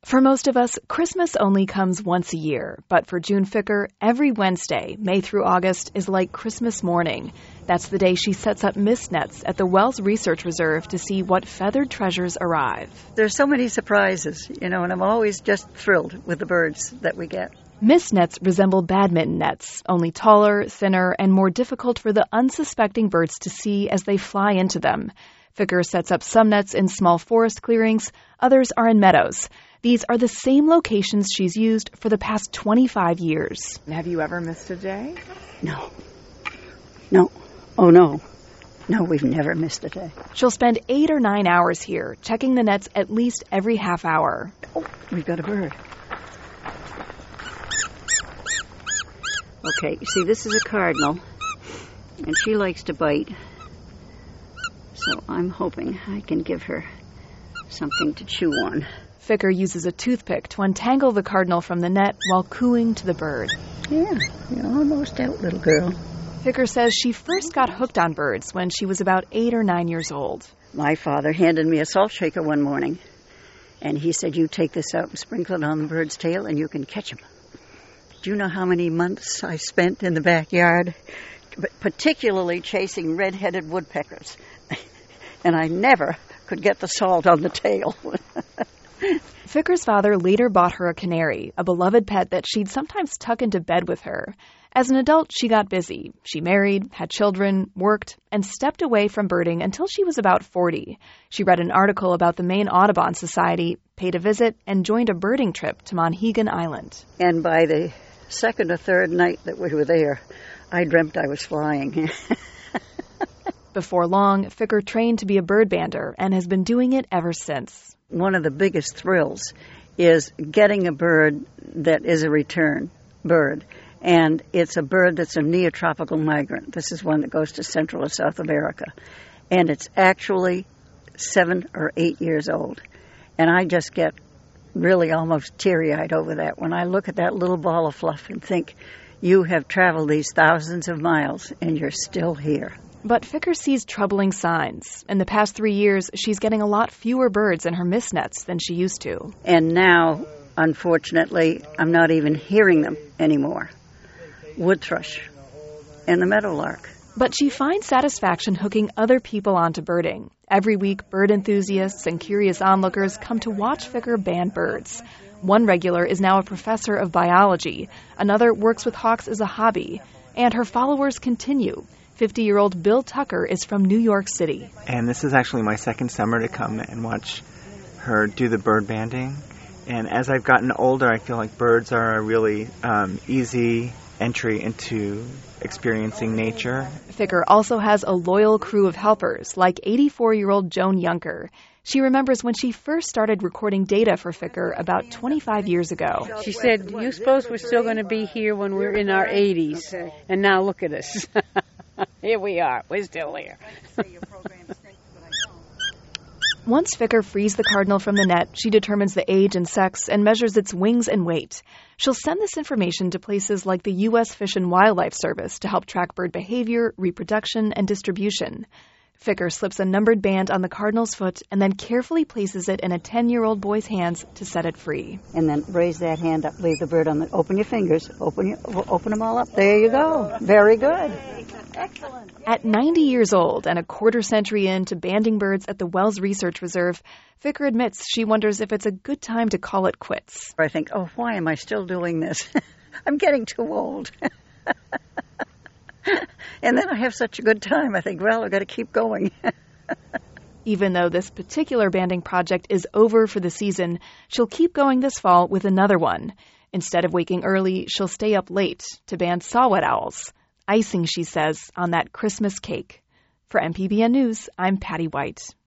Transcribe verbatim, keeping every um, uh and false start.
For most of us, Christmas only comes once a year, but for June Ficker, every Wednesday, May through August, is like Christmas morning. That's the day she sets up mist nets at the Wells Research Reserve to see what feathered treasures arrive. There's so many surprises, you know, and I'm always just thrilled with the birds that we get. Mist nets resemble badminton nets, only taller, thinner, and more difficult for the unsuspecting birds to see as they fly into them. Ficker sets up some nets in small forest clearings, others are in meadows. These are the same locations she's used for the past twenty-five years. Have you ever missed a day? No. No. Oh, no. No, we've never missed a day. She'll spend eight or nine hours here, checking the nets at least every half hour. Oh, we've got a bird. Okay, you see, this is a cardinal, and she likes to bite. So I'm hoping I can give her something to chew on. Ficker uses a toothpick to untangle the cardinal from the net while cooing to the bird. Yeah, you're almost out, little girl. Ficker says she first got hooked on birds when she was about eight or nine years old. My father handed me a salt shaker one morning, and he said, you take this out and sprinkle it on the bird's tail and you can catch him. Do you know how many months I spent in the backyard, particularly chasing red-headed woodpeckers? And I never could get the salt on the tail. Ficker's father later bought her a canary, a beloved pet that she'd sometimes tuck into bed with her. As an adult, she got busy. She married, had children, worked, and stepped away from birding until she was about forty. She read an article about the Maine Audubon Society, paid a visit, and joined a birding trip to Monhegan Island. And by the second or third night that we were there, I dreamt I was flying. Before long, Ficker trained to be a bird bander and has been doing it ever since. One of the biggest thrills is getting a bird that is a return bird. And it's a bird that's a neotropical migrant. This is one that goes to Central or South America. And it's actually seven or eight years old. And I just get really almost teary-eyed over that when I look at that little ball of fluff and think, you have traveled these thousands of miles and you're still here. But Ficker sees troubling signs. In the past three years, she's getting a lot fewer birds in her mist nets than she used to. And now, unfortunately, I'm not even hearing them anymore. Wood thrush and the meadowlark. But she finds satisfaction hooking other people onto birding. Every week, bird enthusiasts and curious onlookers come to watch Ficker band birds. One regular is now a professor of biology. Another works with hawks as a hobby. And her followers continue. fifty-year-old Bill Tucker is from New York City. And this is actually my second summer to come and watch her do the bird banding. And as I've gotten older, I feel like birds are a really um, easy entry into experiencing nature. Ficker also has a loyal crew of helpers, like eighty-four-year-old Joan Yunker. She remembers when she first started recording data for Ficker about twenty-five years ago. She said, you suppose we're still going to be here when we're in our eighties? And now look at us. Here we are. We're still here. Once Ficker frees the cardinal from the net, she determines the age and sex and measures its wings and weight. She'll send this information to places like the U S Fish and Wildlife Service to help track bird behavior, reproduction, and distribution. Ficker slips a numbered band on the cardinal's foot and then carefully places it in a ten-year-old boy's hands to set it free. And then raise that hand up, leave the bird on the, open your fingers, open your, open them all up. There you go. Very good. Excellent. At ninety years old and a quarter century into banding birds at the Wells Research Reserve, Ficker admits she wonders if it's a good time to call it quits. I think, oh, why am I still doing this? I'm getting too old. And then I have such a good time. I think, well, I've got to keep going. Even though this particular banding project is over for the season, she'll keep going this fall with another one. Instead of waking early, she'll stay up late to band saw-whet owls. Icing, she says, on that Christmas cake. For M P B N News, I'm Patty White.